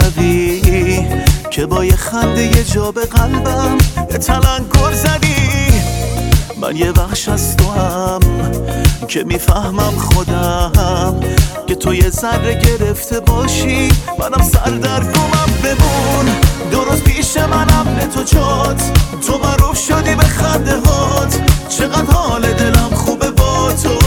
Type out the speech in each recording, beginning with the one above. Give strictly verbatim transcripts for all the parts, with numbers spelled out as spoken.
شبی که با یه خنده یه جا به قلبم یه تلنگر زدی. من یه بخش از تو هم که میفهمم خودم که تو یه ذره گرفته باشی، منم سردرگمم. بمون درست پیش منم به تو جات، تو معروف شدی به خنده هات، چقدر حال دلم خوبه با تو.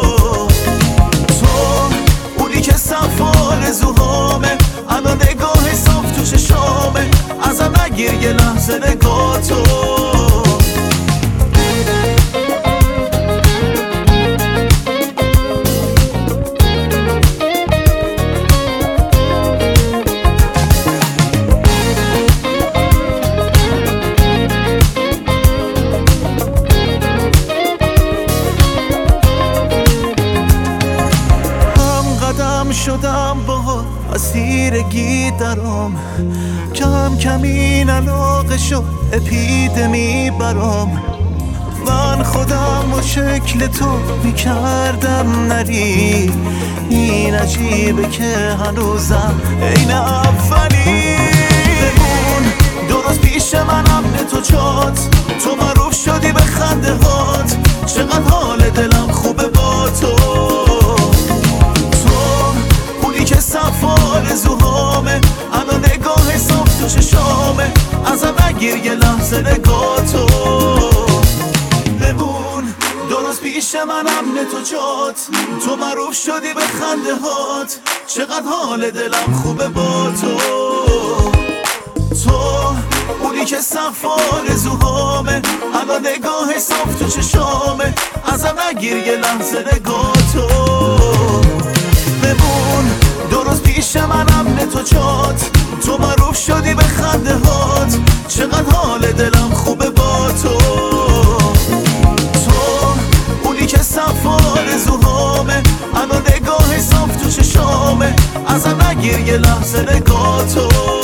تو اونی که صف آرزوهامه، الان نگاه صاف تو چشامه، ازم نگیر یه لحظه نگاه تو. شدم با اسیرگی درام، کم کم این علاقه شد اپیدمی برام. من خودم و شکل تو میکردم نری، این عجیبه که هنوزم این اولی. بمون درست پیش منم به تو جات، تو معروف شدی به خنده هات، چقدر حال دلم خوبه با تو. که صف آرزوهامه، الان نگاه صاف تو چشامه، ازم نگیر یه لحظه نگاه تو. بمون درست پیش منم به تو جات، تو معروف شدی به خنده هات، چقدر حال دلم خوبه با تو. تو اونی که صف آرزوهامه، الان نگاه صاف تو چشامه، ازم نگیر یه لحظه نگاه تو. بمون درست پیش منم به تو جات، تو معروف شدی به خنده هات، چقدر حال دلم خوبه با تو. تو اونی که صف آرزوهامه، الان نگاه صاف تو چشامه، ازم نگیر یه لحظه نگاه تو.